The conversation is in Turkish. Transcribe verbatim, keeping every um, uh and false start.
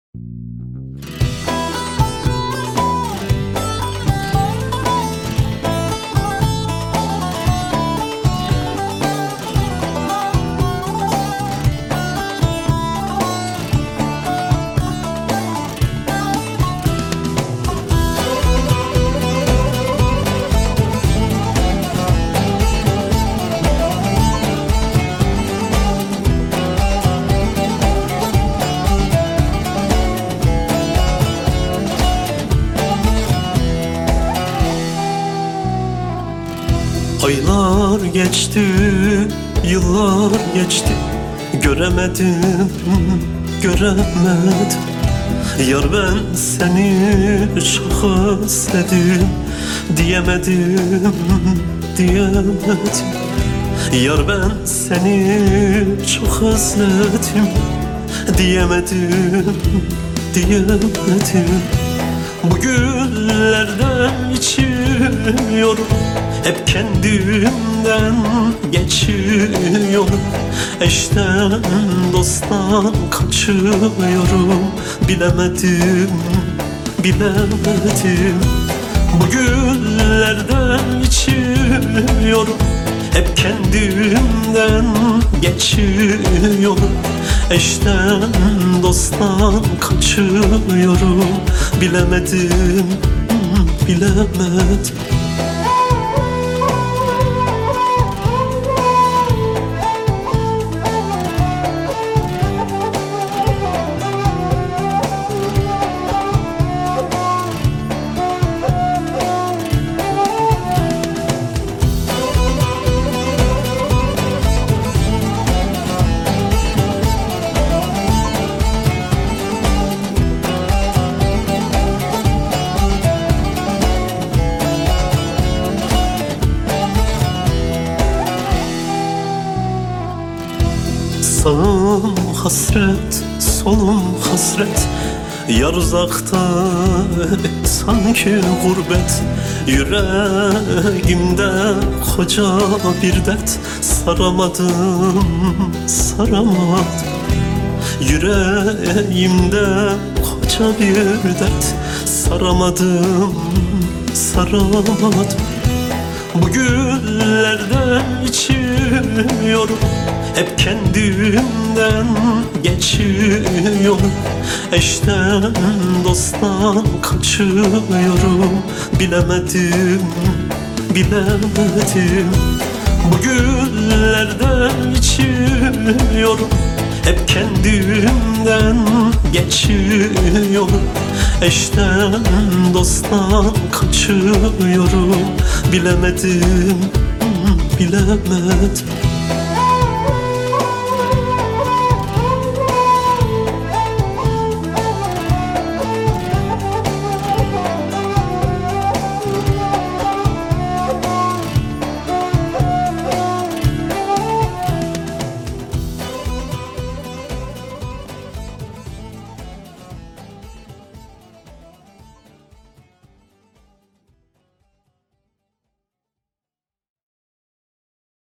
Aylar geçti, yıllar geçti, göremedim, göremedim. Yar ben seni çok özledim, diyemedim, diyemedim. Yar ben seni çok özledim, diyemedim, diyemedim. Bu günlerden içiyorum, hep kendimden geçiyorum. Eşten dosttan kaçıyorum, bilemedim, bilemedim. Bu günlerden içiyorum, hep kendimden geçiyorum. Eşten dosttan kaçıyorum, bilemedim, bilemedim. Sağım hasret, solum hasret, yar uzakta sanki gurbet. Yüreğimde koca bir dert, saramadım, saramadım. Yüreğimde koca bir dert, saramadım, saramadım. Bu günlerden içiyorum, hep kendimden geçiyorum. Eşten dosttan kaçıyorum, bilemedim, bilemedim. Bu günlerden içiyorum, hep kendimden geçiyorum. Eşten dosttan kaçıyorum, bilemedim, bilemedim.